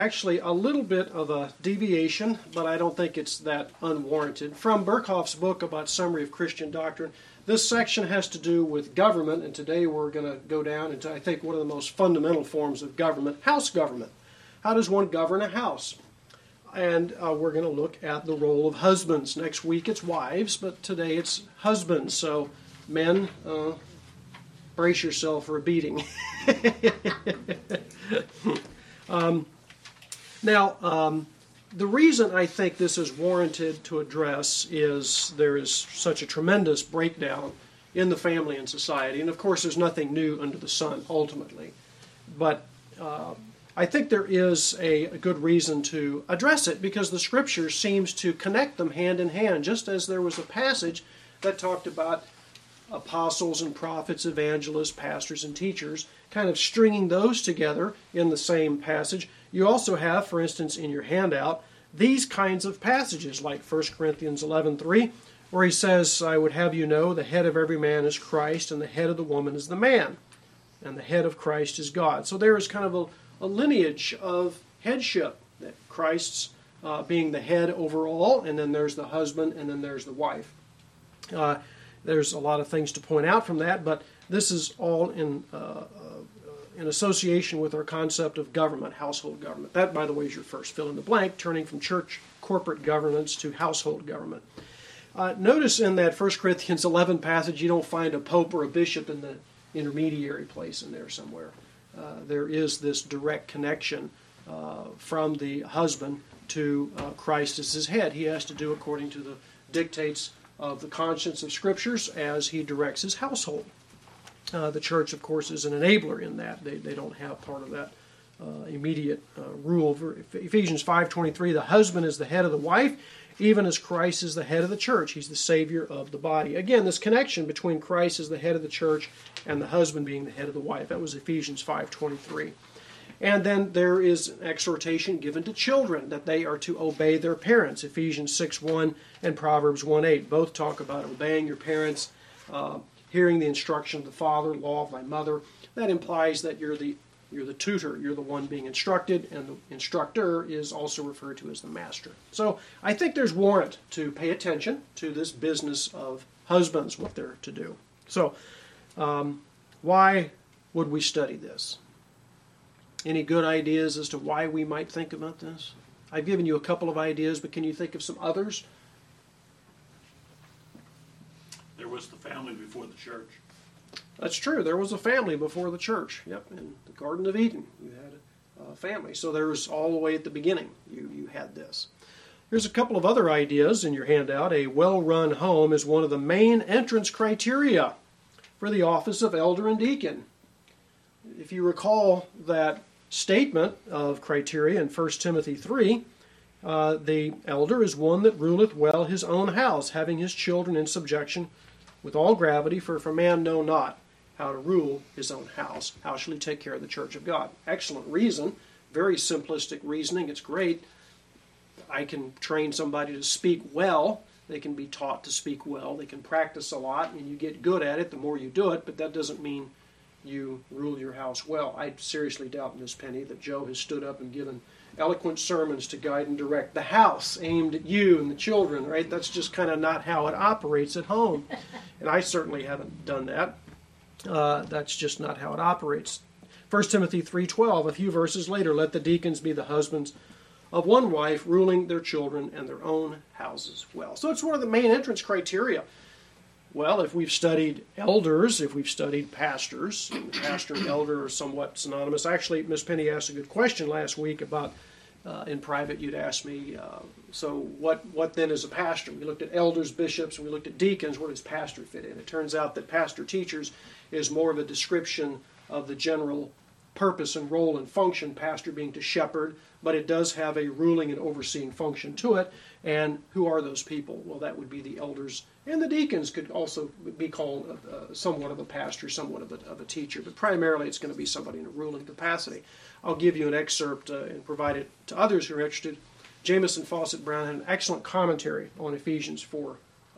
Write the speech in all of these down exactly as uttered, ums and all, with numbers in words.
Actually, a little bit of a deviation, but I don't think it's that unwarranted. From Berkhoff's book about Summary of Christian Doctrine, this section has to do with government, and today we're going to go down into, I think, one of the most fundamental forms of government, house government. How does one govern a house? And uh, we're going to look at the role of husbands. Next week it's wives, but today it's husbands. So, men, uh, brace yourself for a beating. um, Now, um, the reason I think this is warranted to address is there is such a tremendous breakdown in the family and society. And of course, there's nothing new under the sun, ultimately. But uh, I think there is a, a good reason to address it because the Scripture seems to connect them hand in hand, just as there was a passage that talked about apostles and prophets, evangelists, pastors and teachers, kind of stringing those together in the same passage. You also have, for instance, in your handout, these kinds of passages like First Corinthians eleven three, where he says, I would have you know, the head of every man is Christ, and the head of the woman is the man, and the head of Christ is God. So there is kind of a, a lineage of headship, that Christ's uh, being the head overall, and then there's the husband, and then there's the wife. Uh, there's a lot of things to point out from that, but this is all in uh, in association with our concept of government, household government. That, by the way, is your first fill in the blank, turning from church corporate governance to household government. Uh, notice in that First Corinthians eleven passage, you don't find a pope or a bishop in the intermediary place in there somewhere. Uh, there is this direct connection uh, from the husband to uh, Christ as his head. He has to do according to the dictates of the conscience of Scriptures as he directs his household. Uh, the church, of course, is an enabler in that. They, they don't have part of that uh, immediate uh, rule. Ephesians five twenty-three, the husband is the head of the wife, even as Christ is the head of the church. He's the Savior of the body. Again, this connection between Christ as the head of the church and the husband being the head of the wife. That was Ephesians five twenty-three. And then there is an exhortation given to children that they are to obey their parents. Ephesians six one and Proverbs one eight both talk about obeying your parents, uh, hearing the instruction of the father, law of thy mother. That implies that you're the you're the tutor, you're the one being instructed, and the instructor is also referred to as the master. So I think there's warrant to pay attention to this business of husbands, what they're to do. So um, why would we study this? Any good ideas as to why we might think about this? I've given you a couple of ideas, but can you think of some others? There was the family before the church. That's true. There was a family before the church. Yep, in the Garden of Eden, you had a, a family. So there was all the way at the beginning, you, you had this. Here's a couple of other ideas in your handout. A well-run home is one of the main entrance criteria for the office of elder and deacon. If you recall that statement of criteria in First Timothy three, uh, the elder is one that ruleth well his own house, having his children in subjection with all gravity, for if a man know not how to rule his own house, how shall he take care of the church of God? Excellent reason, very simplistic reasoning, it's great. I can train somebody to speak well, they can be taught to speak well, they can practice a lot, and you get good at it the more you do it, but that doesn't mean you rule your house well. I seriously doubt, Miss Penny, that Joe has stood up and given eloquent sermons to guide and direct the house aimed at you and the children, right? That's just kind of not how it operates at home. And I certainly haven't done that. Uh, that's just not how it operates. First Timothy three twelve, a few verses later, let the deacons be the husbands of one wife, ruling their children and their own houses well. So it's one of the main entrance criteria. Well, if we've studied elders, if we've studied pastors, and pastor and elder are somewhat synonymous. Actually, Miss Penny asked a good question last week about, uh, in private, you'd asked me, uh, so what, what then is a pastor? We looked at elders, bishops, and we looked at deacons. Where does pastor fit in? It turns out that pastor teachers is more of a description of the general purpose and role and function, pastor being to shepherd, but it does have a ruling and overseeing function to it. And who are those people? Well, that would be the elders, and the deacons could also be called uh, somewhat of a pastor, somewhat of a, of a teacher, but primarily it's going to be somebody in a ruling capacity. I'll give you an excerpt uh, and provide it to others who are interested. Jamieson Fawcett Brown had an excellent commentary on Ephesians four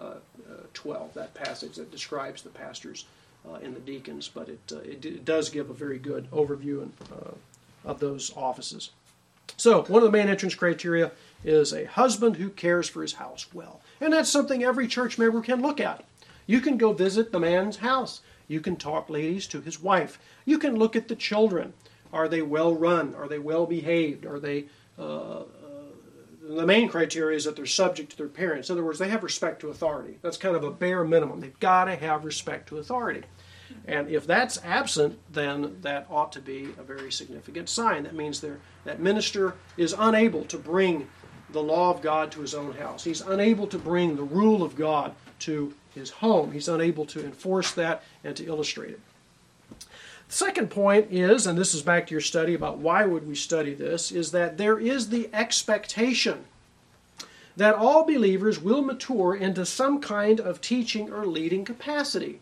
twelve, that passage that describes the pastors uh, and the deacons, but it, uh, it, it does give a very good overview and, uh, of those offices. So one of the main entrance criteria is a husband who cares for his house well. And that's something every church member can look at. You can go visit the man's house. You can talk, ladies, to his wife. You can look at the children. Are they well run? Are they well behaved? Are they... Uh, uh, the main criteria is that they're subject to their parents. In other words, they have respect to authority. That's kind of a bare minimum. They've got to have respect to authority. And if that's absent, then that ought to be a very significant sign. That means that minister is unable to bring the law of God to his own house. He's unable to bring the rule of God to his home. He's unable to enforce that and to illustrate it. The second point is, and this is back to your study about why would we study this, is that there is the expectation that all believers will mature into some kind of teaching or leading capacity.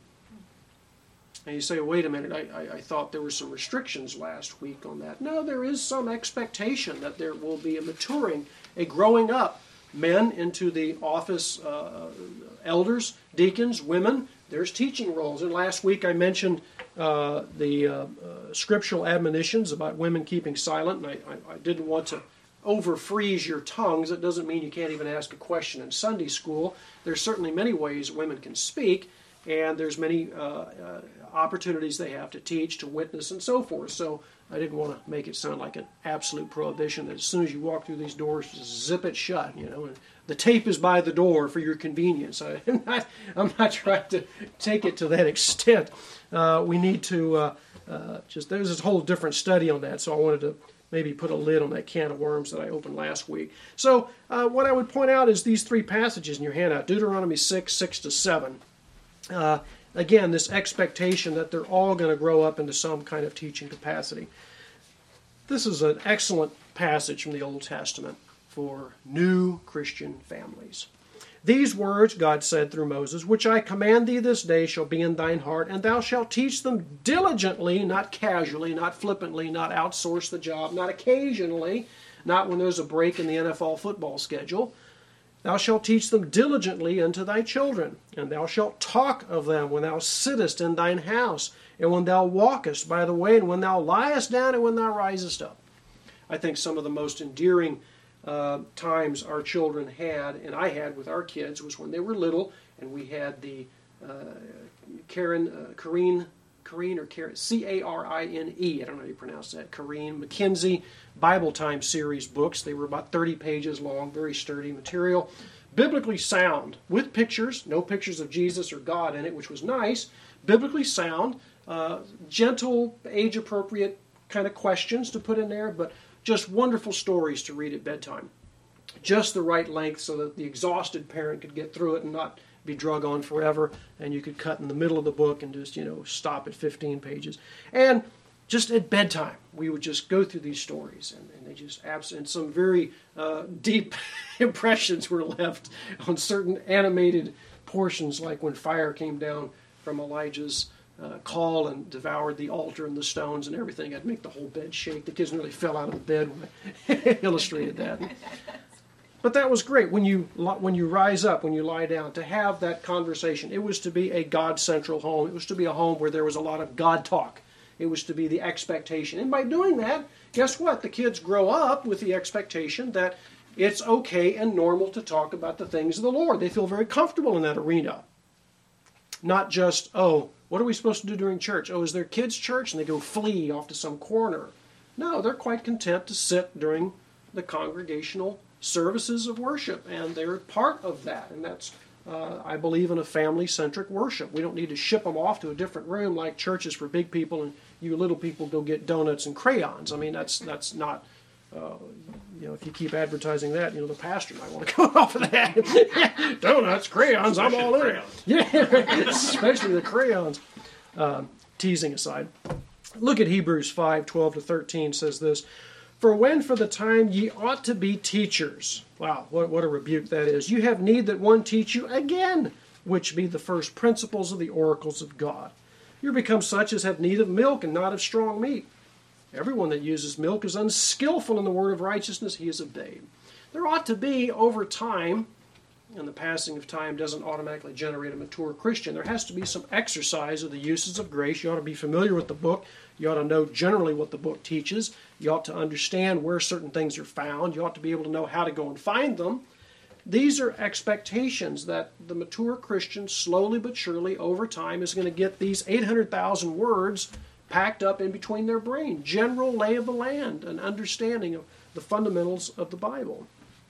And you say, wait a minute, I, I, I thought there were some restrictions last week on that. No, there is some expectation that there will be a maturing, a growing up, men into the office, uh, elders, deacons, women. There's teaching roles. And last week I mentioned uh, the uh, uh, scriptural admonitions about women keeping silent, and I, I, I didn't want to over-freeze your tongues. It doesn't mean you can't even ask a question in Sunday school. There's certainly many ways women can speak, and there's many uh, uh, opportunities they have to teach, to witness, and so forth. So I didn't want to make it sound like an absolute prohibition that as soon as you walk through these doors, just zip it shut, you know. And the tape is by the door for your convenience. I, I'm, not, I'm not trying to take it to that extent. Uh, we need to uh, uh, just, there's this whole different study on that, so I wanted to maybe put a lid on that can of worms that I opened last week. So uh, what I would point out is these three passages in your handout, Deuteronomy six, six to seven. Uh, again, this expectation that they're all going to grow up into some kind of teaching capacity. This is an excellent passage from the Old Testament for new Christian families. These words, God said through Moses, which I command thee this day shall be in thine heart, and thou shalt teach them diligently, not casually, not flippantly, not outsource the job, not occasionally, not when there's a break in the N F L football schedule. Thou shalt teach them diligently unto thy children, and thou shalt talk of them when thou sittest in thine house, and when thou walkest by the way, and when thou liest down, and when thou risest up. I think some of the most endearing uh, times our children had, and I had with our kids, was when they were little, and we had the uh, Karen, uh, Karine, Karine or Karen, C A R I N E, I don't know how you pronounce that, Karine McKenzie Bible Time series books. They were about thirty pages long, very sturdy material, biblically sound, with pictures, no pictures of Jesus or God in it, which was nice, biblically sound, uh, gentle, age-appropriate kind of questions to put in there, but just wonderful stories to read at bedtime. Just the right length so that the exhausted parent could get through it and not be drug on forever, and you could cut in the middle of the book and just, you know, stop at fifteen pages. And just at bedtime, we would just go through these stories, and, and they just abs- and some very uh, deep impressions were left on certain animated portions, like when fire came down from Elijah's uh, call and devoured the altar and the stones and everything. I'd make the whole bed shake. The kids nearly fell out of the bed when I illustrated that. But that was great when you when you rise up, when you lie down, to have that conversation. It was to be a God-central home. It was to be a home where there was a lot of God talk. It was to be the expectation. And by doing that, guess what? The kids grow up with the expectation that it's okay and normal to talk about the things of the Lord. They feel very comfortable in that arena. Not just, oh, what are we supposed to do during church? Oh, is there kids' church? And they go flee off to some corner. No, they're quite content to sit during the congregational services of worship, and they're part of that. And that's, uh, I believe, in a family-centric worship. We don't need to ship them off to a different room like churches for big people and you little people go get donuts and crayons. I mean, that's that's not, uh, you know, if you keep advertising that, you know, the pastor might want to go off of that. Donuts, crayons, I'm all in. Yeah, especially the crayons. Uh, teasing aside. Look at Hebrews five, twelve to thirteen says this. For when for the time ye ought to be teachers. Wow, what, what a rebuke that is. You have need that one teach you again, which be the first principles of the oracles of God. You're become such as have need of milk and not of strong meat. Everyone that uses milk is unskillful in the word of righteousness. He is a babe. There ought to be, over time, and the passing of time doesn't automatically generate a mature Christian. There has to be some exercise of the uses of grace. You ought to be familiar with the book. You ought to know generally what the book teaches. You ought to understand where certain things are found. You ought to be able to know how to go and find them. These are expectations that the mature Christian, slowly but surely, over time, is going to get these eight hundred thousand words packed up in between their brain. General lay of the land, an understanding of the fundamentals of the Bible.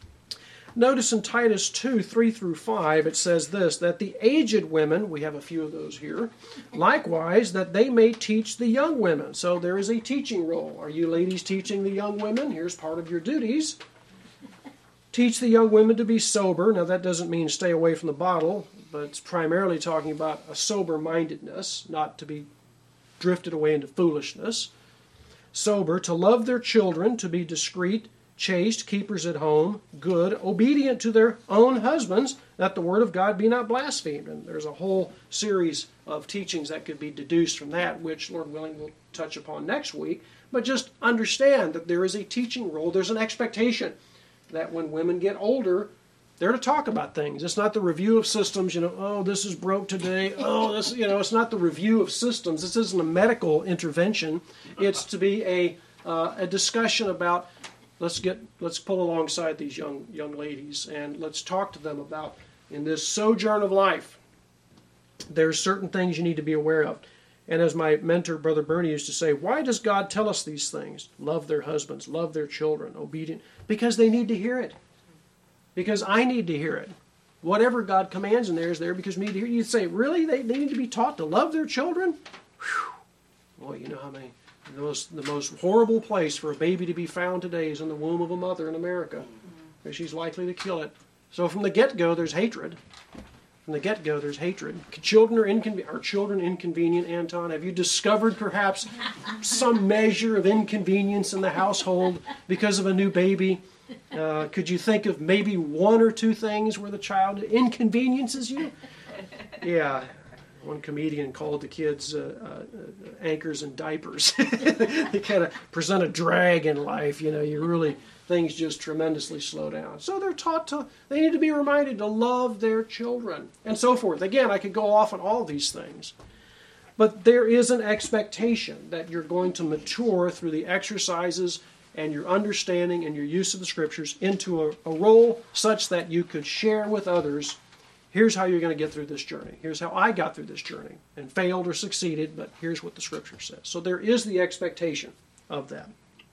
Notice in Titus two, three through five, it says this, that the aged women, we have a few of those here, likewise, that they may teach the young women. So there is a teaching role. Are you ladies teaching the young women? Here's part of your duties. Teach the young women to be sober. Now that doesn't mean stay away from the bottle, but it's primarily talking about a sober-mindedness, not to be drifted away into foolishness. Sober, to love their children, to be discreet, chaste, keepers at home, good, obedient to their own husbands, that the word of God be not blasphemed. And there's a whole series of teachings that could be deduced from that, which, Lord willing, we'll touch upon next week. But just understand that there is a teaching role. There's an expectation that when women get older, they're to talk about things. It's not the review of systems, you know, oh, this is broke today. Oh, this, you know, it's not the review of systems. This isn't a medical intervention. It's to be a uh, a discussion about let's get let's pull alongside these young young ladies and let's talk to them about in this sojourn of life. There's certain things you need to be aware of. And as my mentor, Brother Bernie, used to say, why does God tell us these things? Love their husbands, love their children, obedient. Because they need to hear it. Because I need to hear it. Whatever God commands in there is there because we need to hear it. You'd say, really? They, they need to be taught to love their children? Whew. Boy, you know how many... The most, the most horrible place for a baby to be found today is in the womb of a mother in America. Because she's likely to kill it. So from the get-go, there's hatred. From the get-go, there's hatred. Children are, inconven- are children inconvenient, Anton? Have you discovered perhaps some measure of inconvenience in the household because of a new baby? Uh, could you think of maybe one or two things where the child inconveniences you? Yeah. One comedian called the kids uh, uh, anchors and diapers. They kind of present a drag in life. You know, you really, things just tremendously slow down. So they're taught to, they need to be reminded to love their children and so forth. Again, I could go off on all these things. But there is an expectation that you're going to mature through the exercises and your understanding and your use of the Scriptures into a, a role such that you could share with others. Here's how you're going to get through this journey. Here's how I got through this journey and failed or succeeded, but here's what the Scripture says. So there is the expectation of that.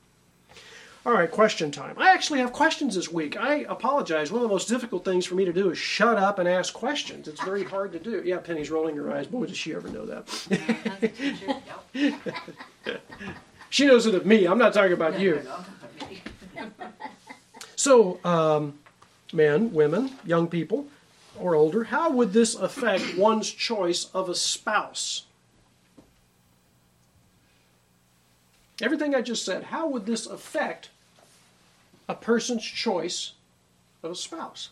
All right, question time. I actually have questions this week. I apologize. One of the most difficult things for me to do is shut up and ask questions. It's very hard to do. Yeah, Penny's rolling her eyes. Boy, does she ever know that. She knows it of me. I'm not talking about you. So, um, men, women, young people, or older, how would this affect one's choice of a spouse? Everything I just said, how would this affect a person's choice of a spouse?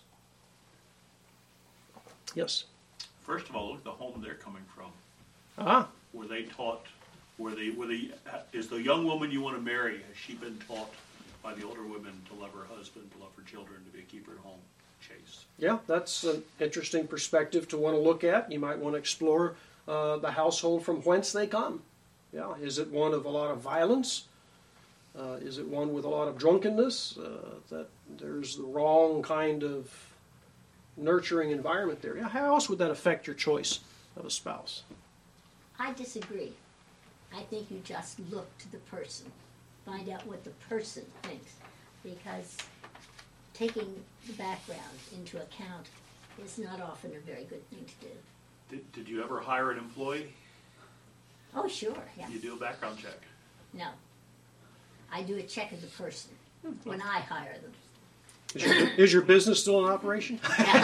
Yes? First of all, look at the home they're coming from. Ah. Were they taught, were they, were they, is the young woman you want to marry, has she been taught by the older women to love her husband, to love her children, to be a keeper at home? Chase. Yeah, that's an interesting perspective to want to look at. You might want to explore uh, the household from whence they come. Yeah, is it one of a lot of violence? Uh, is it one with a lot of drunkenness? Uh, that there's the wrong kind of nurturing environment there. Yeah, how else would that affect your choice of a spouse? I disagree. I think you just look to the person, find out what the person thinks, because taking the background into account is not often a very good thing to do. Did, did you ever hire an employee? Oh, sure, yeah. You do a background check? No. I do a check of the person when I hire them. Is your, is your business still in operation?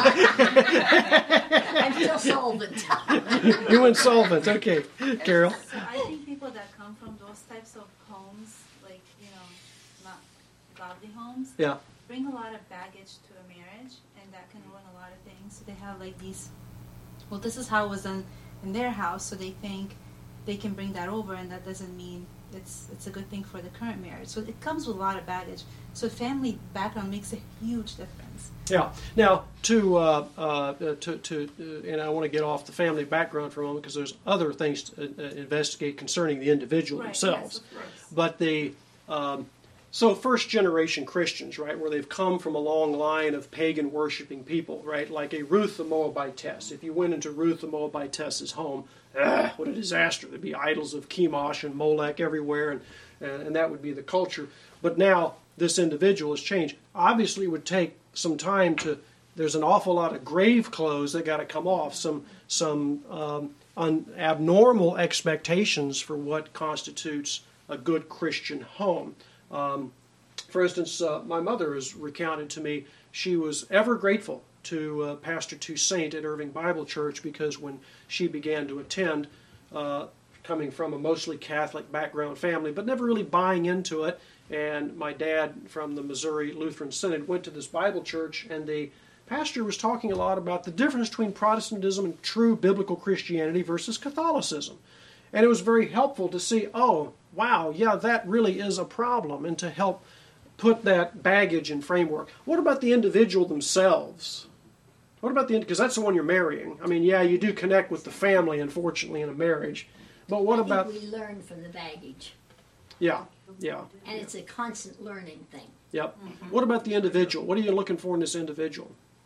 I'm still solvent. You insolvent, okay. Carol? So I think people that come from those types of homes, like, you know, not godly homes, Yeah. bring a lot of baggage to a marriage, and that can ruin a lot of things. So they have like these, well, this is how it was done in their house, so they think they can bring that over, and that doesn't mean it's it's a good thing for the current marriage. So it comes with a lot of baggage. So family background makes a huge difference. Yeah. Now, to uh, uh, to to, uh, and I want to get off the family background for a moment because there's other things to uh, investigate concerning the individual Right, themselves. yes, of course. But the um, so first generation Christians, right, where they've come from a long line of pagan worshiping people, right, like a Ruth the Moabitess. If you went into Ruth the Moabitess's home, ah, what a disaster! There'd be idols of Chemosh and Molech everywhere, and and, and that would be the culture. But now this individual has changed. Obviously, it would take some time to. There's an awful lot of grave clothes that got to come off. Some some um, un, abnormal expectations for what constitutes a good Christian home. Um, for instance, uh, my mother has recounted to me she was ever grateful to uh, Pastor Toussaint at Irving Bible Church because when she began to attend, uh, coming from a mostly Catholic background family, but never really buying into it, and my dad from the Missouri Lutheran Synod went to this Bible church, and the pastor was talking a lot about the difference between Protestantism and true biblical Christianity versus Catholicism. And it was very helpful to see, oh, wow, yeah, that really is a problem, and to help put that baggage in framework. What about the individual themselves? What about the, because that's the one you're marrying. I mean, yeah, you do connect with the family, unfortunately, in a marriage. But what I about, think we learn from the baggage, yeah, yeah, and it's a constant learning thing. yep. What about the individual? What are you looking for in this individual?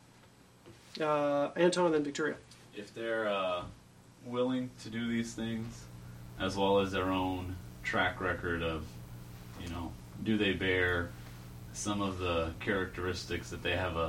Uh, Anton and then Victoria. If they're uh, willing to do these things, as well as their own track record of, you know, do they bear some of the characteristics that they have a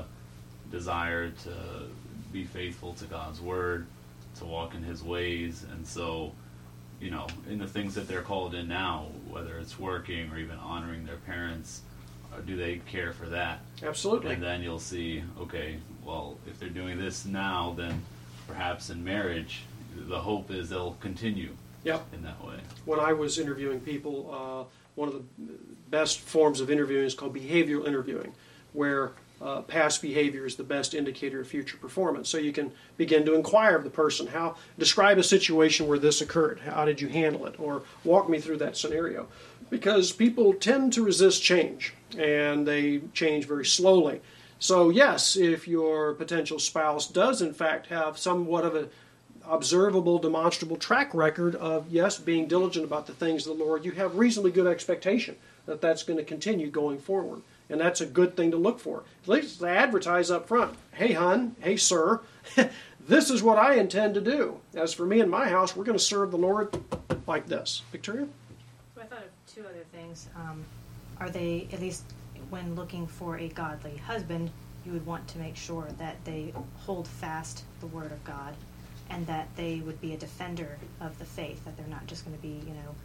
desire to be faithful to God's Word, to walk in His ways, and so, you know, in the things that they're called in now, whether it's working or even honoring their parents, or do they care for that? Absolutely. And then you'll see, okay, well, if they're doing this now, then perhaps in marriage, the hope is they'll continue Yep. in that way. When I was interviewing people, uh, one of the best forms of interviewing is called behavioral interviewing, where uh, past behavior is the best indicator of future performance. So you can begin to inquire of the person, how describe a situation where this occurred. How did you handle it? Or walk me through that scenario. Because people tend to resist change, and they change very slowly. So yes, if your potential spouse does in fact have somewhat of a observable, demonstrable track record of, yes, being diligent about the things of the Lord, you have reasonably good expectation that that's going to continue going forward. And that's a good thing to look for. At least they advertise up front, hey, hon, hey, sir, this is what I intend to do. As for me and my house, we're going to serve the Lord like this. Victoria? So I thought of two other things. Um, are they, at least when looking for a godly husband, you would want to make sure that they hold fast the Word of God, and that they would be a defender of the faith, that they're not just going to be, you know,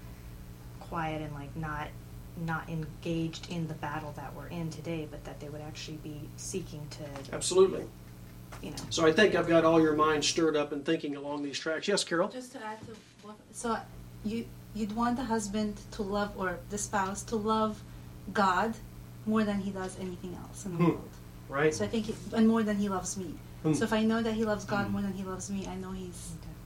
quiet and like not not engaged in the battle that we're in today, but that they would actually be seeking to, Absolutely. you know. So I think I've got all your mind stirred up and thinking along these tracks. Yes, Carol? Just to add to what, so you you'd want the husband to love, or the spouse to love God more than he does anything else in the Hmm. world. Right? So I think, it, and more than he loves me. Hmm. So if I know that he loves God more than he loves me, I know he's.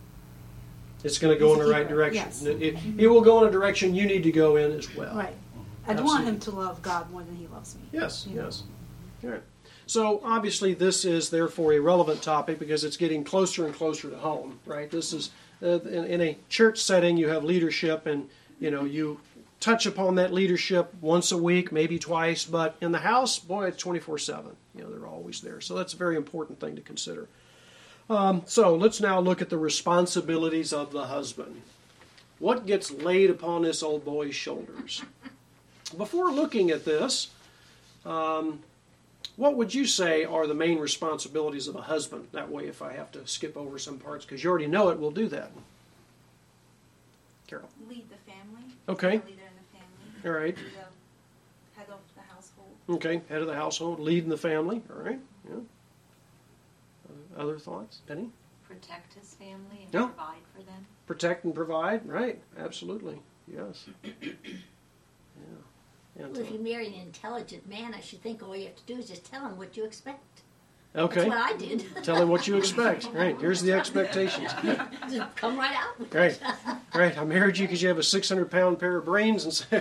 It's going to go in He's the a right keeper, direction. yes. It, it, it will go in a direction you need to go in as well. Right. I'd want Absolutely. him to love God more than he loves me. Yes, You know? yes. All right. So obviously this is therefore a relevant topic because it's getting closer and closer to home, right? This is, uh, in, in a church setting, you have leadership and, you know, you touch upon that leadership once a week, maybe twice, but in the house, boy, it's twenty-four seven. You know, they're always there. So that's a very important thing to consider. Um, so let's now look at the responsibilities of the husband. What gets laid upon this old boy's shoulders? Before looking at this, um, what would you say are the main responsibilities of a husband? That way, if I have to skip over some parts, because you already know it, we'll do that. Carol. Lead the family. Okay. Be a leader in the family. All right. Be the head of the household. Okay, head of the household, leading the family. All right. Yeah. Uh, other thoughts? Penny? Protect his family and Yeah. provide for them. Protect and provide. Right. Absolutely. Yes. Yeah. And, Well, if uh, you marry an intelligent man, I should think all you have to do is just tell him what you expect. Okay. That's what I did. Tell him what you expect. Right. Here's the expectations. Just come right out. Great. Great. I married you because you have a six hundred pound pair of brains. And so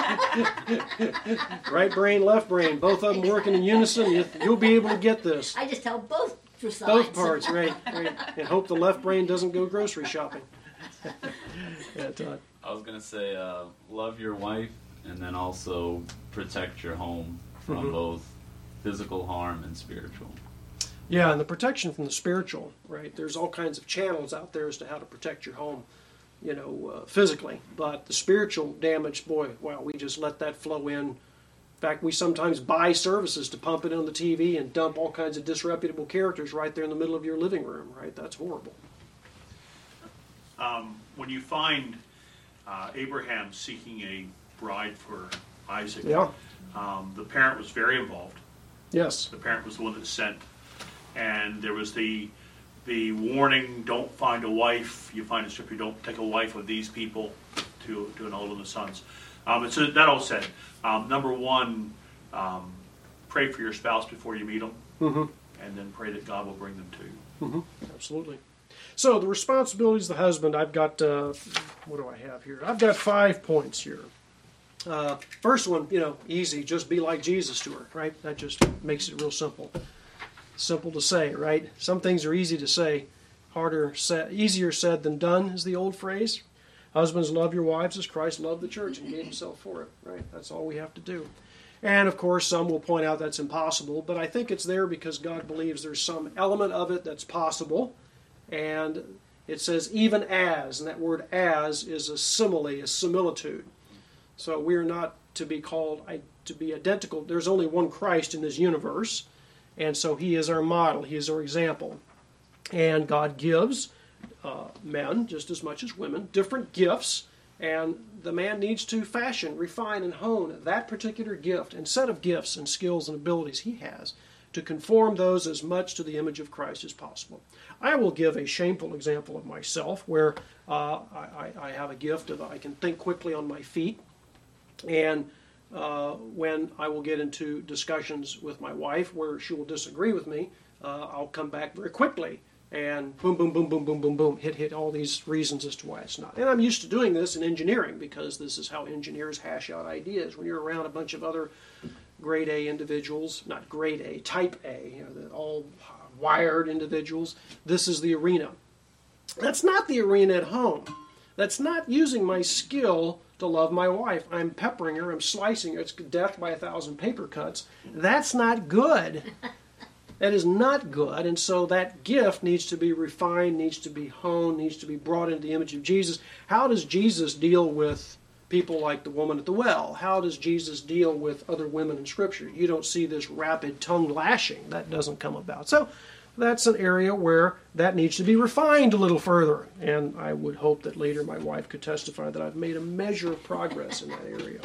right brain, left brain, both of them working in unison. You, you'll be able to get this. I just tell both sides. Both parts, right, right. And hope the left brain doesn't go grocery shopping. Yeah, Todd. I was gonna say, uh, love your wife, and then also protect your home from Mhm. both physical harm and spiritual. Yeah, and the protection from the spiritual, right? There's all kinds of channels out there as to how to protect your home, you know, uh, physically. But the spiritual damage, boy, wow, we just let that flow in. In fact, we sometimes buy services to pump it on the T V and dump all kinds of disreputable characters right there in the middle of your living room, right? That's horrible. Um, when you find uh, Abraham seeking a bride for Isaac, Yeah. um, the parent was very involved. Yes. The parent was the one that sent, and there was the the warning: don't find a wife. You find in Scripture, don't take a wife of these people to to an old of the sons. Um, and so that all said, um, number one, um, pray for your spouse before you meet them, Mm-hmm. and then pray that God will bring them to you. Mm-hmm. Absolutely. So the responsibilities of the husband, I've got, uh, what do I have here? I've got five points here. Uh, first one, you know, easy, just be like Jesus to her, right? That just makes it real simple. Simple to say, right? Some things are easy to say, harder said, easier said than done is the old phrase. Husbands, love your wives as Christ loved the church and gave himself for it, right? That's all we have to do. And of course, some will point out that's impossible, but I think it's there because God believes there's some element of it that's possible. And it says even as, and that word as is a simile, a similitude. So we are not to be called to be identical. There's only one Christ in this universe, and so he is our model, he is our example. And God gives uh, men, just as much as women, different gifts, and the man needs to fashion, refine, and hone that particular gift and set of gifts and skills and abilities he has to conform those as much to the image of Christ as possible. I will give a shameful example of myself where uh, I, I have a gift of I can think quickly on my feet, and uh, when I will get into discussions with my wife where she will disagree with me, uh, I'll come back very quickly and boom, boom, boom, boom, boom, boom, boom, hit, hit all these reasons as to why it's not. And I'm used to doing this in engineering because this is how engineers hash out ideas. When you're around a bunch of other grade A individuals, not grade A, type A, you know, the all wired individuals, this is the arena. That's not the arena at home. That's not using my skill to love my wife. I'm peppering her, I'm slicing her, it's death by a thousand paper cuts. That's not good. That is not good, and so that gift needs to be refined, needs to be honed, needs to be brought into the image of Jesus. How does Jesus deal with people like the woman at the well? How does Jesus deal with other women in Scripture? You don't see this rapid tongue lashing. That doesn't come about. So that's an area where that needs to be refined a little further, and I would hope that later my wife could testify that I've made a measure of progress in that area.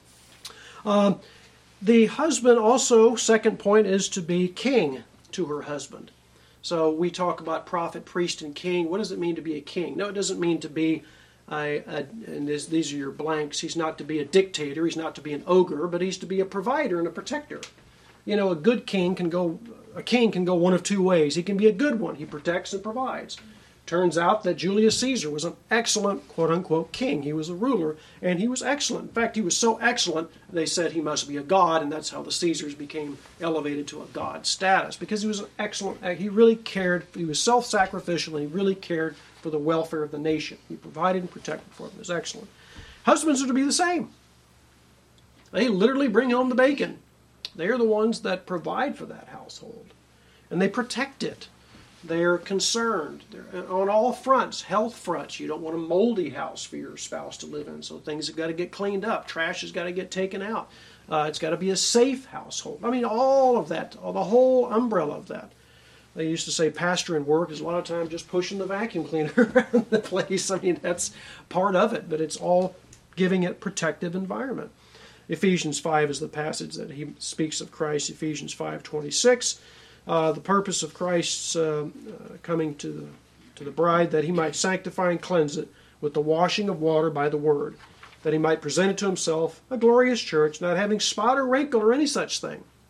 Um, The husband also, second point, is to be king to her husband. So we talk about prophet, priest, and king. What does it mean to be a king? No, it doesn't mean to be a, a and this, these are your blanks. He's not to be a dictator. He's not to be an ogre, but he's to be a provider and a protector. You know, a good king can go, a king can go one of two ways. He can be a good one. He protects and provides. Turns out that Julius Caesar was an excellent, quote-unquote, king. He was a ruler, and he was excellent. In fact, he was so excellent, they said he must be a god, and that's how the Caesars became elevated to a god status, because he was an excellent, he really cared, he was self-sacrificial, and he really cared for the welfare of the nation. He provided and protected for them. It was excellent. Husbands are to be the same. They literally bring home the bacon. They are the ones that provide for that household, and they protect it. They're concerned. They're on all fronts, health fronts. You don't want a moldy house for your spouse to live in, so things have got to get cleaned up. Trash has got to get taken out. Uh, it's got to be a safe household. I mean, all of that, all, the whole umbrella of that. They used to say pastoring work is a lot of times just pushing the vacuum cleaner around the place. I mean, that's part of it, but it's all giving it protective environment. Ephesians five is the passage that he speaks of Christ, Ephesians five twenty-six. Uh, the purpose of Christ's uh, uh, coming to the, to the bride, that he might sanctify and cleanse it with the washing of water by the word, that he might present it to himself a glorious church, not having spot or wrinkle or any such thing,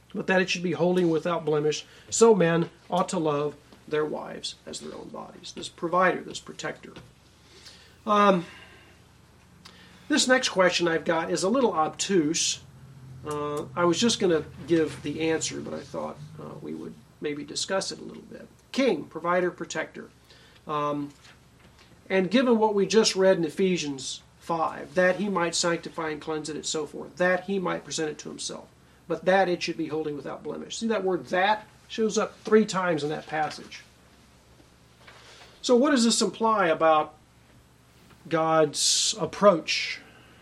but that it should be holy and without blemish. So men ought to love their wives as their own bodies. This provider, this protector. Um, this next question I've got is a little obtuse. Uh, I was just going to give the answer, but I thought uh, we would maybe discuss it a little bit. King, provider, protector. Um, and given what we just read in Ephesians five, that he might sanctify and cleanse it and so forth, that he might present it to himself, but that it should be holy without blemish. See that word that shows up three times in that passage. So what does this imply about God's approach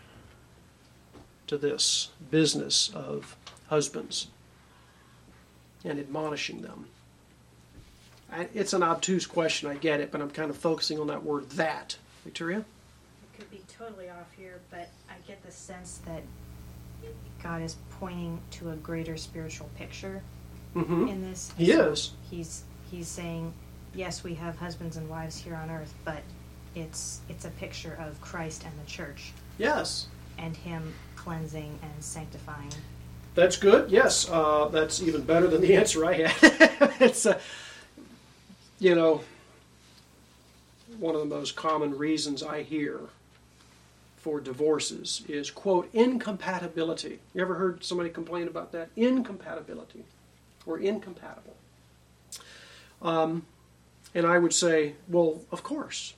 to this business of husbands and admonishing them? I, it's an obtuse question, I get it, but I'm kind of focusing on that word that. Victoria? It could be totally off here, but I get the sense that God is pointing to a greater spiritual picture Mm-hmm. in this. He So is. He's he's saying, yes, we have husbands and wives here on earth, but it's it's a picture of Christ and the church Yes. and him cleansing and sanctifying. That's good. Yes, uh, that's even better than the answer I had. It's, uh, you know, one of the most common reasons I hear for divorces is, quote, incompatibility. You ever heard somebody complain about that? Incompatibility. We're incompatible. Um, and I would say, well, of course.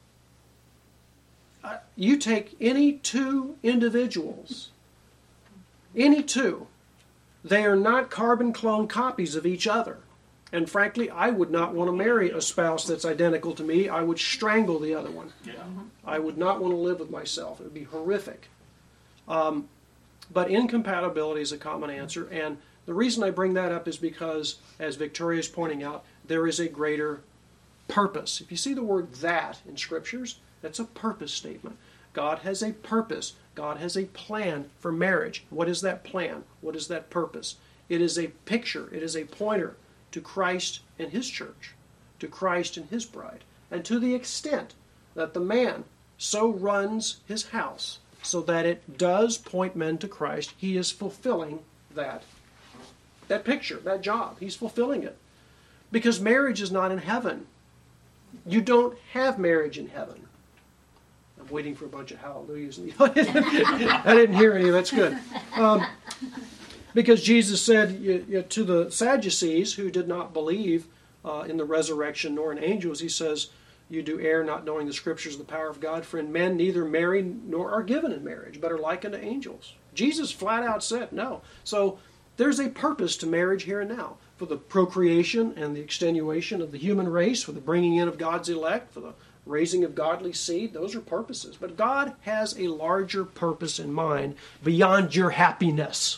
Uh, you take any two individuals, any two, they are not carbon clone copies of each other. And frankly, I would not want to marry a spouse that's identical to me. I would strangle the other one. Yeah. I would not want to live with myself. It would be horrific. Um, but incompatibility is a common answer. And the reason I bring that up is because, as Victoria is pointing out, there is a greater purpose. If you see the word that in Scriptures, that's a purpose statement. God has a purpose. God has a plan for marriage. What is that plan? What is that purpose? It is a picture. It is a pointer to Christ and His church, to Christ and His bride. And to the extent that the man so runs his house so that it does point men to Christ, he is fulfilling that, that picture, that job. He's fulfilling it. Because marriage is not in heaven. You don't have marriage in heaven. I'm waiting for a bunch of hallelujahs in the audience. I didn't hear any. That's good. Um, because Jesus said you, you, to the Sadducees who did not believe uh, in the resurrection nor in angels, he says, you do err not knowing the Scriptures of the power of God, for in men neither marry nor are given in marriage, but are like unto angels. Jesus flat out said no. So there's a purpose to marriage here and now, for the procreation and the extenuation of the human race, for the bringing in of God's elect, for the raising of godly seed. Those are purposes. But God has a larger purpose in mind beyond your happiness.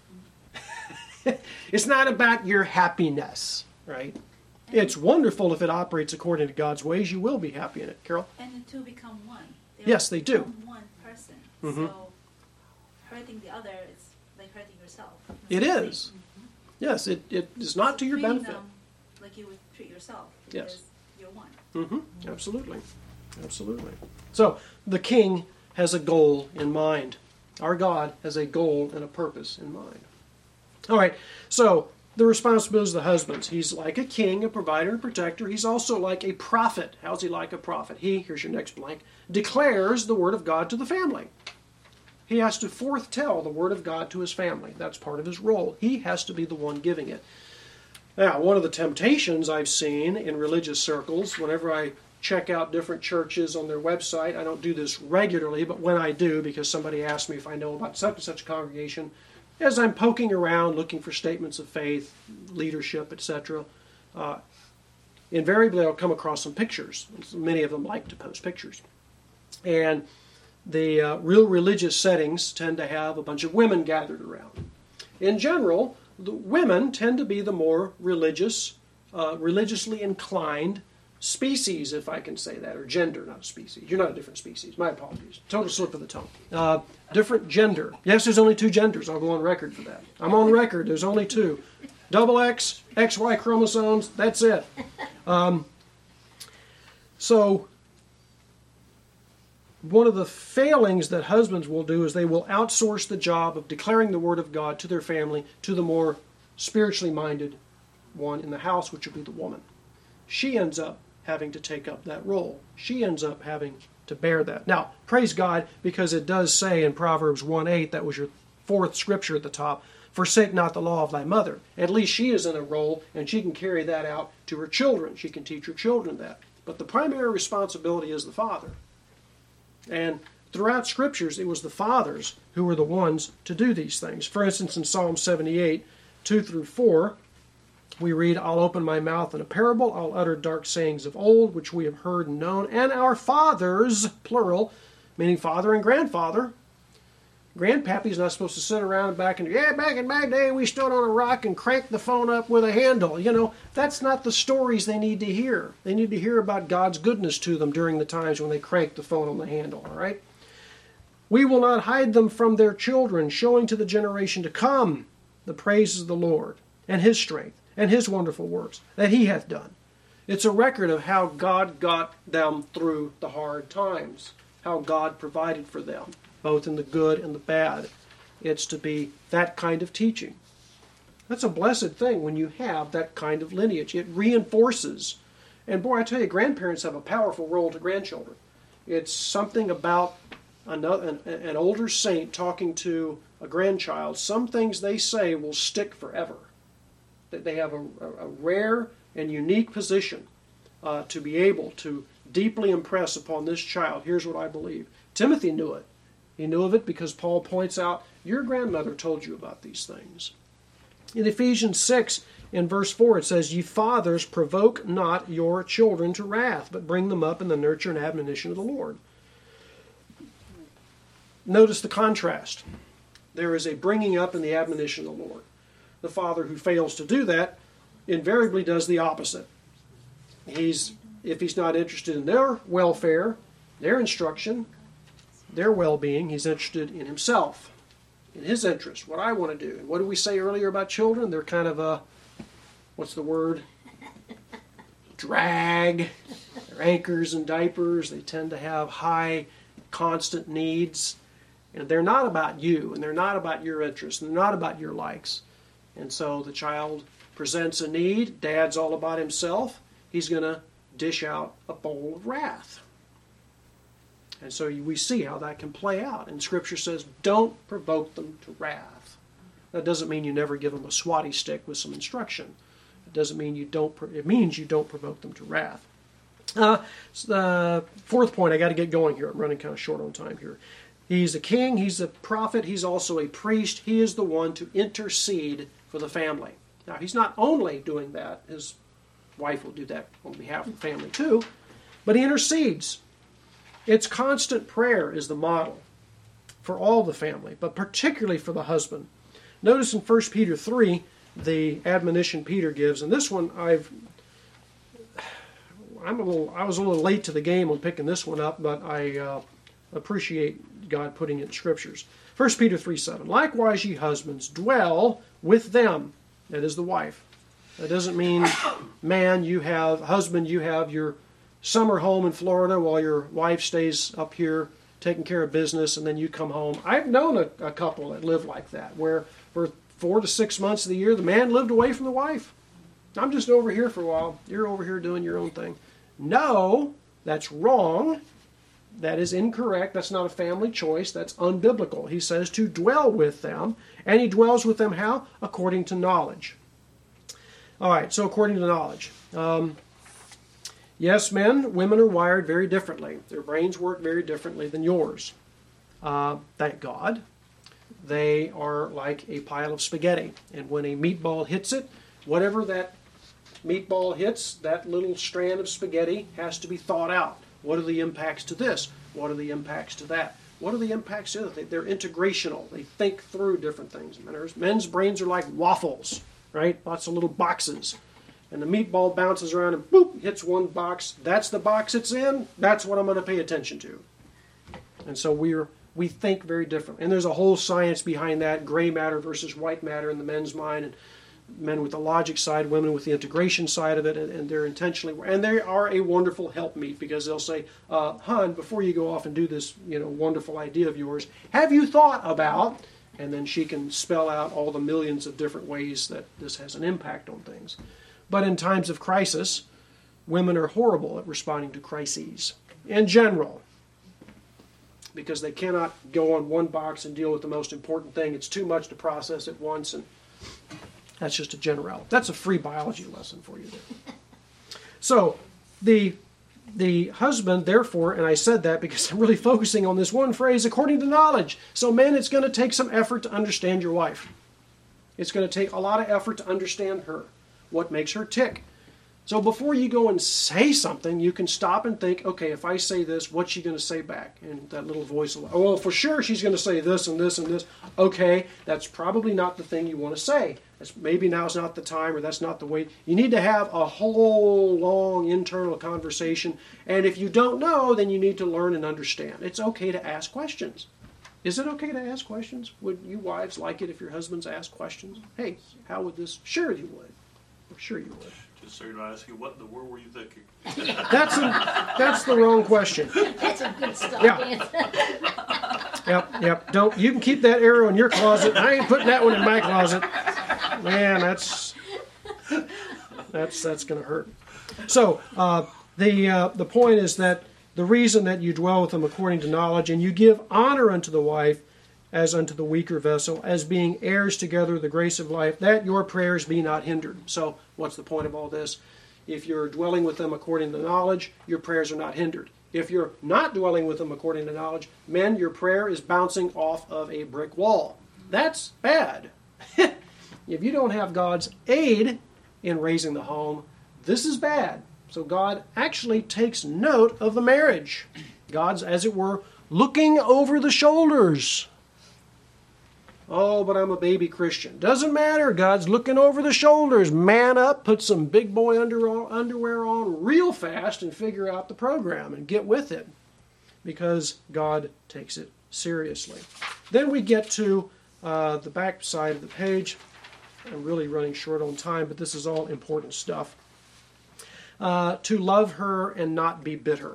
It's not about your happiness, right? It's wonderful if it operates according to God's ways. You will be happy in it. Carol? And the two become one. They Yes, they do. become one person. Mhm. So hurting the other is like hurting yourself. It It's the is. same. Yes, it, it is not to your Treating benefit. them like you would treat yourself. Yes. Because you're one. Mm-hmm. Absolutely. Absolutely. So, the king has a goal in mind. Our God has a goal and a purpose in mind. All right, so the responsibilities of the husbands. He's like a king, a provider, and protector. He's also like a prophet. How's he like a prophet? He, here's your next blank, declares the word of God to the family. He has to foretell the word of God to his family. That's part of his role. He has to be the one giving it. Now, one of the temptations I've seen in religious circles, whenever I check out different churches on their website, I don't do this regularly, but when I do, because somebody asked me if I know about such and such a congregation, as I'm poking around looking for statements of faith, leadership, et cetera, uh, invariably I'll come across some pictures. Many of them like to post pictures. And the uh, real religious settings tend to have a bunch of women gathered around. In general, the women tend to be the more religious, uh, religiously inclined species, if I can say that, or gender, not species. You're not a different species. My apologies. Total slip of the tongue. Uh, different gender. Yes, there's only two genders. I'll go on record for that. I'm on record. There's only two. Double X, X Y chromosomes. That's it. Um, so, one of the failings that husbands will do is they will outsource the job of declaring the Word of God to their family to the more spiritually minded one in the house, which would be the woman. She ends up having to take up that role. She ends up having to bear that. Now, praise God, because it does say in Proverbs one eight, that was your fourth scripture at the top, forsake not the law of thy mother. At least she is in a role, and she can carry that out to her children. She can teach her children that. But the primary responsibility is the father. And throughout scriptures, it was the fathers who were the ones to do these things. For instance, in Psalm seventy-eight, two through four, we read, I'll open my mouth in a parable, I'll utter dark sayings of old, which we have heard and known, and our fathers, plural, meaning father and grandfather. Grandpappy's not supposed to sit around back and, yeah, back in my day we stood on a rock and cranked the phone up with a handle. You know, that's not the stories they need to hear. They need to hear about God's goodness to them during the times when they cranked the phone on the handle, all right? We will not hide them from their children, showing to the generation to come the praises of the Lord and his strength and his wonderful works that he hath done. It's a record of how God got them through the hard times, how God provided for them, both in the good and the bad. It's to be that kind of teaching. That's a blessed thing when you have that kind of lineage. It reinforces. And boy, I tell you, grandparents have a powerful role to grandchildren. It's something about another, an, an older saint talking to a grandchild. Some things they say will stick forever. That they have a, a, a rare and unique position uh, to be able to deeply impress upon this child. Here's what I believe. Timothy knew it. He knew of it because Paul points out, your grandmother told you about these things. In Ephesians six, in verse four, it says, ye fathers, provoke not your children to wrath, but bring them up in the nurture and admonition of the Lord. Notice the contrast. There is a bringing up in the admonition of the Lord. The father who fails to do that invariably does the opposite. He's, if he's not interested in their welfare, their instruction, their well-being, he's interested in himself, in his interest, what I want to do. And what did we say earlier about children? They're kind of a, what's the word? Drag. They're anchors and diapers. They tend to have high, constant needs. And they're not about you, and they're not about your interests, and they're not about your likes. And so the child presents a need. Dad's all about himself. He's going to dish out a bowl of wrath. And so we see how that can play out. And Scripture says, don't provoke them to wrath. That doesn't mean you never give them a swatty stick with some instruction. It doesn't mean you don't. It means you don't provoke them to wrath. Uh, the fourth point, I got to get going here. I'm running kind of short on time here. He's a king. He's a prophet. He's also a priest. He is the one to intercede for the family. Now, he's not only doing that. His wife will do that on behalf of the family too. But he intercedes. It's constant prayer is the model for all the family, but particularly for the husband. Notice in First Peter three, the admonition Peter gives, and this one I've, I'm a little, I was a little late to the game on picking this one up, but I uh, appreciate God putting it in Scriptures. First Peter three seven, likewise ye husbands, dwell with them, that is the wife. That doesn't mean, man, you have, husband, you have your summer home in Florida while your wife stays up here taking care of business, and then you come home. I've known a, a couple that live like that, where for four to six months of the year, the man lived away from the wife. I'm just over here for a while. You're over here doing your own thing. No, that's wrong. That is incorrect. That's not a family choice. That's unbiblical. He says to dwell with them, and he dwells with them how? According to knowledge. All right, so according to knowledge. Um, Yes, men, women are wired very differently. Their brains work very differently than yours. Uh, thank God. They are like a pile of spaghetti. And when a meatball hits it, whatever that meatball hits, that little strand of spaghetti has to be thought out. What are the impacts to this? What are the impacts to that? What are the impacts to that? They're integrational. They think through different things. Men's brains are like waffles, right? Lots of little boxes. And the meatball bounces around and boop, hits one box. That's the box it's in. That's what I'm going to pay attention to. And so we're we think very differently. And there's a whole science behind that, gray matter versus white matter in the men's mind, and men with the logic side, women with the integration side of it, and, and they're intentionally, and they are a wonderful helpmeet because they'll say, uh, hon, before you go off and do this, you know, wonderful idea of yours, have you thought about, And then she can spell out all the millions of different ways that this has an impact on things. But in times of crisis, women are horrible at responding to crises in general, because they cannot go on one box and deal with the most important thing. It's too much to process at once, and that's just a generality. That's a free biology lesson for you there. So the the husband, therefore, and I said that because I'm really focusing on this one phrase, according to knowledge. So men, it's going to take some effort to understand your wife. It's going to take a lot of effort to understand her, what makes her tick. So before you go and say something, you can stop and think, okay, if I say this, what's she going to say back? And that little voice will, oh, well, for sure she's going to say this and this and this. Okay, that's probably not the thing you want to say. That's, maybe now's not the time, or that's not the way. You need to have a whole long internal conversation. And if you don't know, then you need to learn and understand. It's okay to ask questions. Is it okay to ask questions? Would you wives like it if your husbands ask questions? Hey, how would this? Sure you would. Sure you would. Just so you're not asking, what in the world were you thinking? That's a, that's the wrong question. That's a good start Yeah. answer. Yep, yep. Don't you can keep that arrow in your closet. I ain't putting that one in my closet. Man, that's that's that's going to hurt. So uh, the uh, the point is that the reason that you dwell with them according to knowledge, and you give honor unto the wife as unto the weaker vessel, as being heirs together of the grace of life, that your prayers be not hindered. So what's the point of all this? If you're dwelling with them according to knowledge, your prayers are not hindered. If you're not dwelling with them according to knowledge, men, your prayer is bouncing off of a brick wall. That's bad. If you don't have God's aid in raising the home, this is bad. So God actually takes note of the marriage. God's, as it were, looking over the shoulders. Oh, but I'm a baby Christian. Doesn't matter. God's looking over the shoulders. Man up, put some big boy under, underwear on real fast and figure out the program and get with it, because God takes it seriously. Then we get to uh, the back side of the page. I'm really running short on time, but this is all important stuff. Uh, to love her and not be bitter.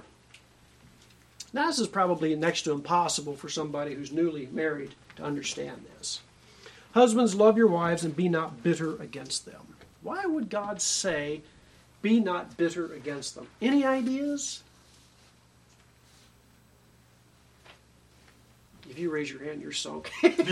Now, this is probably next to impossible for somebody who's newly married to understand this. Husbands, love your wives and be not bitter against them. Why would God say, be not bitter against them? Any ideas? If you raise your hand, you're sunk.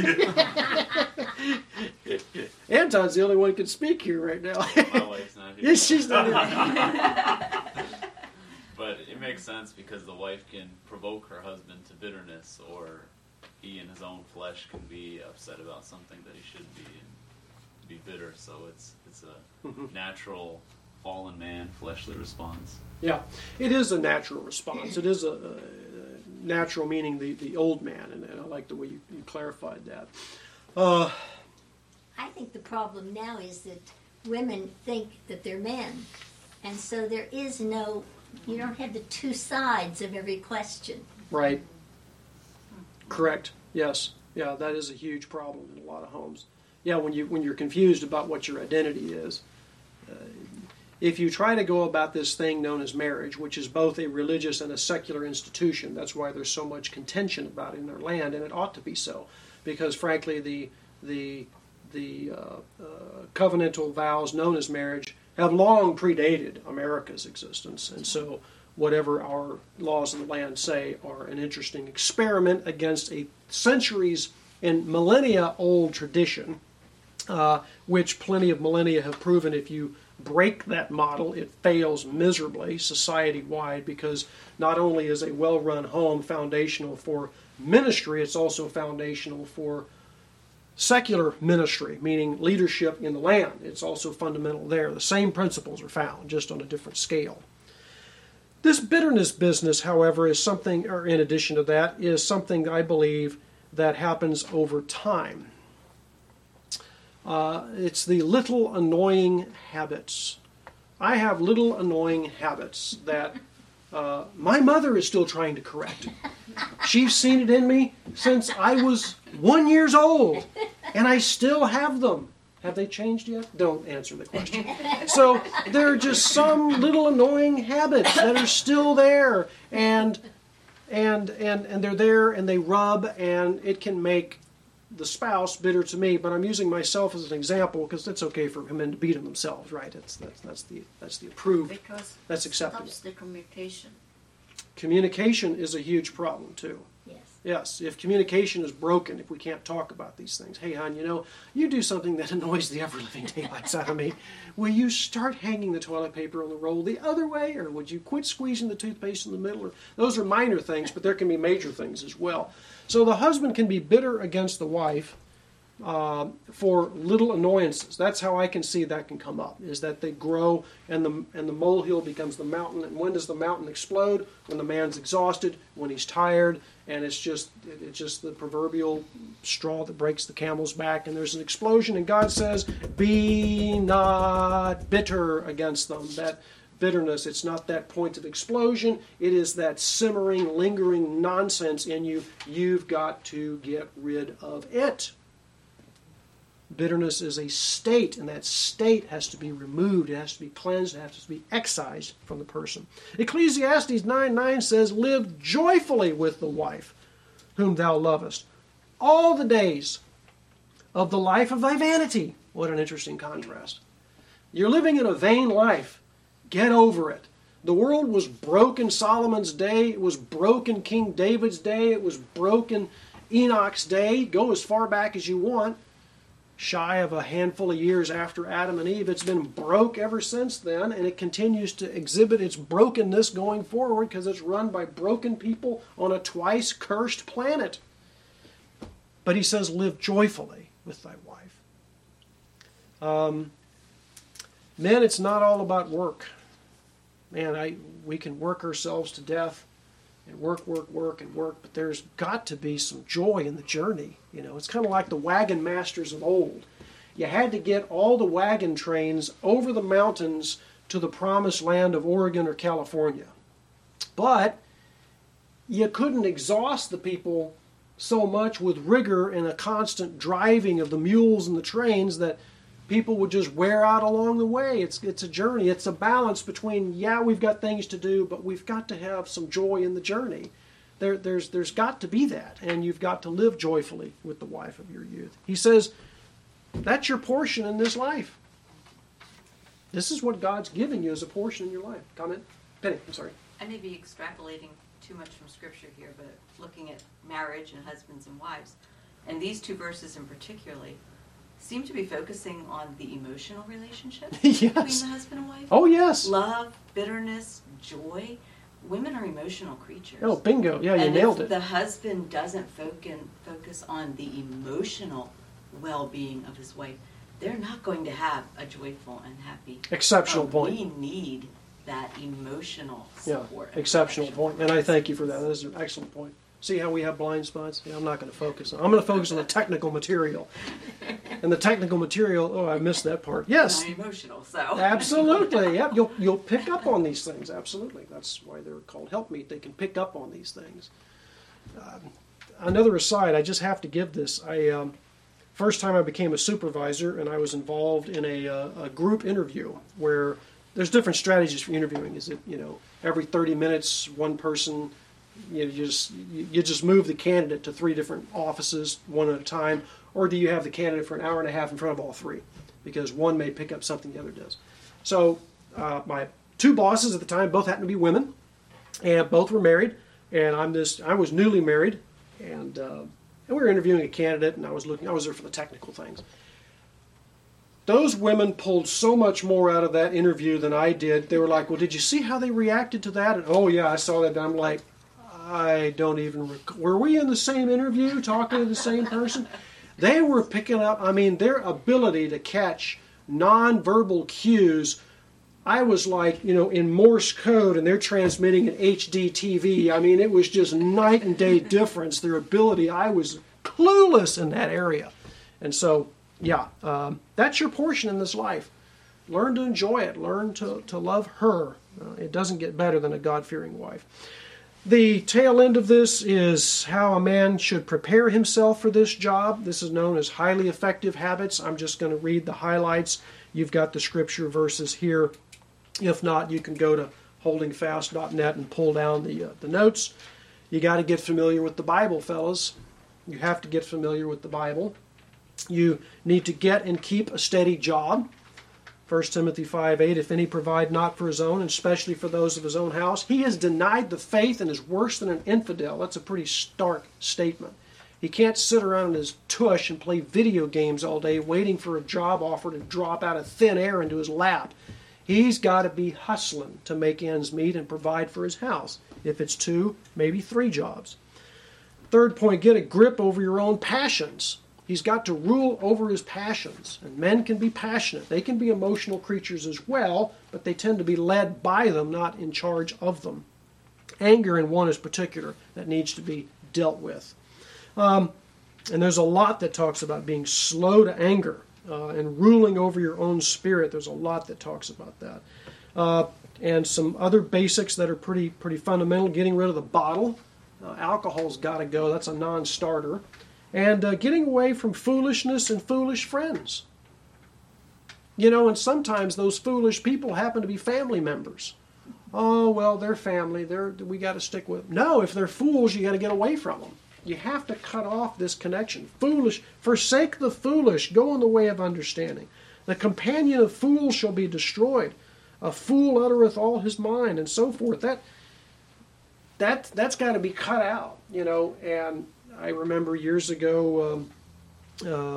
Anton's the only one who can speak here right now. My wife's not here. Yes, she's not here. But it makes sense because the wife can provoke her husband to bitterness, or he in his own flesh can be upset about something that he shouldn't be and be bitter. So it's it's a Mm-hmm. natural fallen man fleshly response. Yeah, it is a natural response. It is a, a natural, meaning the, the old man, and, and I like the way you, you clarified that. Uh, I think the problem now is that women think that they're men. And so there is no, you don't have the two sides of every question. right. Correct. Yes. Yeah, that is a huge problem in a lot of homes. Yeah, when you when you're confused about what your identity is. Uh, if you try to go about this thing known as marriage, which is both a religious and a secular institution, that's why there's so much contention about it in our land, and it ought to be so, because frankly the the the uh, uh, covenantal vows known as marriage have long predated America's existence, and so whatever our laws of the land say are an interesting experiment against a centuries and millennia old tradition, uh, which plenty of millennia have proven if you break that model, it fails miserably society-wide, because not only is a well-run home foundational for ministry, it's also foundational for secular ministry, meaning leadership in the land. It's also fundamental there. The same principles are found, just on a different scale. This bitterness business, however, is something, or in addition to that, is something I believe that happens over time. Uh, it's the little annoying habits. I have little annoying habits that uh, my mother is still trying to correct. She's seen it in me since I was one years old, and I still have them. Have they changed yet? Don't answer the question. So there are just some little annoying habits that are still there, and and and and they're there, and they rub, and it can make the spouse bitter to me, but I'm using myself as an example because it's okay for men to beat on themselves, right? It's, that's, that's, the, that's the approved, Because that's it acceptable. stops the communication. Communication is a huge problem too. Yes. Yes, if communication is broken, if we can't talk about these things, hey, hon, you know, you do something that annoys the ever-living daylights out of me. Will you start hanging the toilet paper on the roll the other way, or would you quit squeezing the toothpaste in the middle? Or, those are minor things, but there can be major things as well. So the husband can be bitter against the wife uh, for little annoyances. That's how I can see that can come up, is that they grow and the and the molehill becomes the mountain. And when does the mountain explode? When the man's exhausted, when he's tired, and it's just it, it's just the proverbial straw that breaks the camel's back, and there's an explosion, and God says, be not bitter against them. That bitterness, it's not that point of explosion, it is that simmering, lingering nonsense in you. You've got to get rid of it. Bitterness is a state, and that state has to be removed. It has to be cleansed. It has to be excised from the person. Ecclesiastes nine nine says, live joyfully with the wife whom thou lovest all the days of the life of thy vanity. What an interesting contrast. You're living in a vain life. Get over it. The world was broke in Solomon's day. It was broke in King David's day. It was broke in Enoch's day. Go as far back as you want. Shy of a handful of years after Adam and Eve. It's been broke ever since then, and it continues to exhibit its brokenness going forward because it's run by broken people on a twice cursed planet. But he says, live joyfully with thy wife. Um, men, it's not all about work. Man, I we can work ourselves to death and work, work, work, and work, but there's got to be some joy in the journey. You know, it's kind of like the wagon masters of old. You had to get all the wagon trains over the mountains to the promised land of Oregon or California. But you couldn't exhaust the people so much with rigor and a constant driving of the mules and the trains that people would just wear out along the way. It's it's a journey. It's a balance between, yeah, we've got things to do, but we've got to have some joy in the journey. There, there's there's got to be that, and you've got to live joyfully with the wife of your youth. He says, that's your portion in this life. This is what God's given you as a portion in your life. Comment? Penny, I'm sorry. I may be extrapolating too much from Scripture here, but looking at marriage and husbands and wives, and these two verses in particularly, seem to be focusing on the emotional relationship Yes. between the husband and wife. Oh, yes. Love, bitterness, joy. Women are emotional creatures. Oh, bingo. Yeah, you and nailed if it. the husband doesn't focus, focus on the emotional well-being of his wife, they're not going to have a joyful and happy Exceptional home. point. We need that emotional Yeah, support. and exceptional protection point. from And our I thank you for that. husbands. That is an excellent point. See how we have blind spots? Yeah, I'm not going to focus on I'm going to focus on the technical material. And the technical material, oh, I missed that part. Yes. I'm emotional, so. Absolutely. Yep. You'll you'll pick up on these things. Absolutely. That's why they're called helpmeet. They can pick up on these things. Um, another aside, I just have to give this. I um, first time I became a supervisor, and I was involved in a, uh, a group interview where there's different strategies for interviewing. Is it, you know, every thirty minutes, one person, you, know, you just you, you just move the candidate to three different offices one at a time, or do you have the candidate for an hour and a half in front of all three? Because one may pick up something the other does. So uh, my two bosses at the time both happened to be women, and both were married, and I'm this I was newly married, and uh, and we were interviewing a candidate, and I was looking I was there for the technical things. Those women pulled so much more out of that interview than I did. They were like, well, did you see how they reacted to that? And, oh, yeah, I saw that. And I'm like, I don't even rec- were we in the same interview talking to the same person? They were picking up, I mean, their ability to catch nonverbal cues. I was like, you know, in Morse code, and they're transmitting in H D T V. I mean, it was just night and day difference, their ability. I was clueless in that area. And so, yeah, um, that's your portion in this life. Learn to enjoy it. Learn to, to love her. Uh, it doesn't get better than a God-fearing wife. The tail end of this is how a man should prepare himself for this job. This is known as highly effective habits. I'm just going to read the highlights. You've got the scripture verses here. If not, you can go to holding fast dot net and pull down the, uh, the notes. You got to get familiar with the Bible, fellas. You have to get familiar with the Bible. You need to get and keep a steady job. First Timothy five eight, if any provide not for his own, and especially for those of his own house, he has denied the faith and is worse than an infidel. That's a pretty stark statement. He can't sit around in his tush and play video games all day waiting for a job offer to drop out of thin air into his lap. He's got to be hustling to make ends meet and provide for his house. If it's two, maybe three jobs. Third point, get a grip over your own passions. He's got to rule over his passions. And men can be passionate. They can be emotional creatures as well, but they tend to be led by them, not in charge of them. Anger in one is particular that needs to be dealt with. Um, and there's a lot that talks about being slow to anger uh, and ruling over your own spirit. There's a lot that talks about that. Uh, and some other basics that are pretty pretty fundamental. Getting rid of the bottle. Uh, alcohol's got to go. That's a non-starter. And uh, getting away from foolishness and foolish friends. You know, and sometimes those foolish people happen to be family members. Oh, well, they're family. They're, we got to stick with them. No, if they're fools, you got to get away from them. You have to cut off this connection. Foolish, forsake the foolish. Go in the way of understanding. The companion of fools shall be destroyed. A fool uttereth all his mind, and so forth. That that that's got to be cut out. You know, and I remember years ago, um, uh,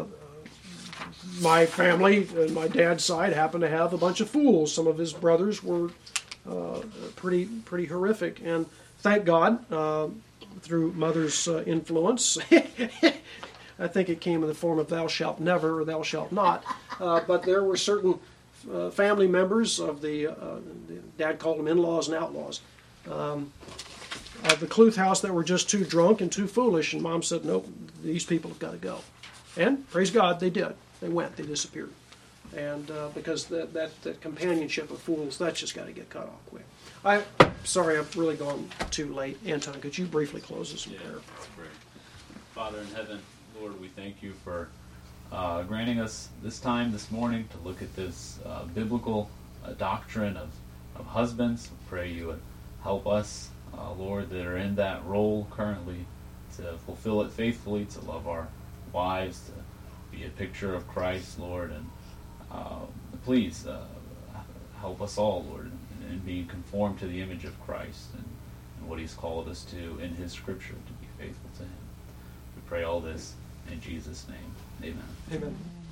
my family, uh, my dad's side, happened to have a bunch of fools. Some of his brothers were uh, pretty pretty horrific, and thank God, uh, through mother's uh, influence, I think it came in the form of "thou shalt never" or "thou shalt not." Uh, but there were certain uh, family members of the, uh, the dad called them in-laws and outlaws. Um, Of the Cluth house that were just too drunk and too foolish, and Mom said, nope, these people have got to go. And, praise God, they did. They went. They disappeared. And uh, because that, that, that companionship of fools, that's just got to get cut off quick. I'm sorry, I've really gone too late. Anton, could you briefly close us in Yeah, prayer? that's great. Father in heaven, Lord, we thank you for uh, granting us this time this morning to look at this uh, biblical uh, doctrine of, of husbands. We pray you would help us, uh, Lord, that are in that role currently to fulfill it faithfully, to love our wives, to be a picture of Christ, Lord, and uh, please uh, help us all, Lord, in, in being conformed to the image of Christ and, and what he's called us to in his scripture, to be faithful to him. We pray all this in Jesus' name. Amen. Amen.